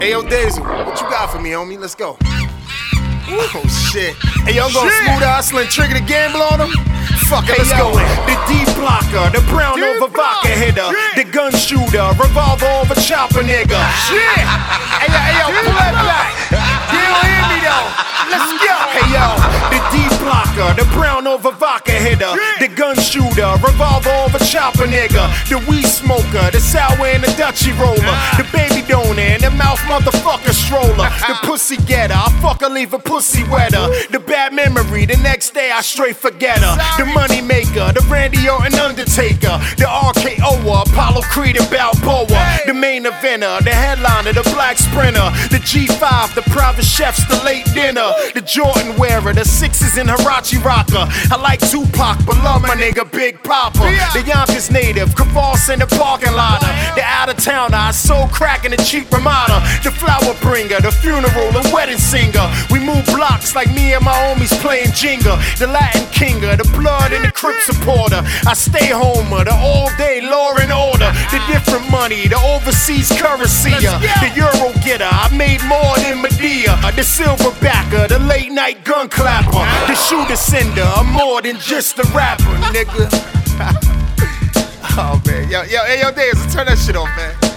Hey, yo, Daisy, what you got for me, homie? Let's go. Oh, shit. Hey, yo, I'm gonna smooth hustle and trigger the gamble on him? Fuck it, let's go. The D blocker, the brown over vodka hitter, the gun shooter, revolver over chopper nigga. Shit! Hey, yo, pull that back. You don't hear me, though. Let's go. Hey, yo, the D blocker, the brown over vodka hitter, the gun shooter, revolver over chopper nigga, the weed smoker, the sour and the Dutchie roller, the baby donor and the mouth motherfucker stroller, the pussy getter, I fuck her, leave a pussy wetter, the bad memory, the next day I straight forget her, the money maker, the Randy Orton Undertaker, the RKO'er, Apollo Creed and Balboa, the main eventer, the headliner, the black sprinter, the G5, the private chefs, the late dinner, the Jordan wearer, the sixes and Hirachi rocker. I like Tupac, but love my nigga Big Papa. The Yonkers native, Kavals in the parking lot. The out of towner, I sold crack in the cheap Ramada. The flower bringer, the funeral, the wedding singer. We move blocks like me and my homies playing Jenga. The Latin kinger, the blood and the Crip supporter. I stay homer, the all day law and order. The different money, the overseas currency. The Euro getter, I made more than Medea. The silverbacker, the late night gun clapper. The shooter sender, I'm more than just a rapper, nigga. Oh man, yo, Days, turn that shit off, man.